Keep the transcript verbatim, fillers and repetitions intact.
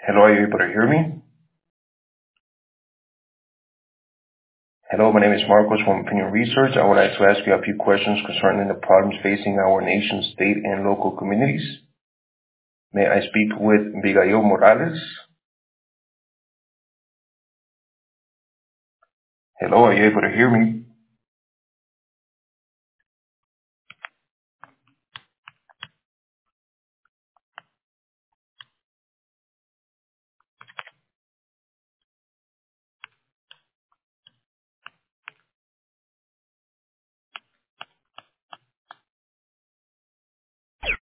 Hello, are you able to hear me? Hello, my name is Marcos from Opinion Research. I would like to ask you a few questions concerning the problems facing our nation, state, and local communities. May I speak with Abigail Morales? Hello, are you able to hear me?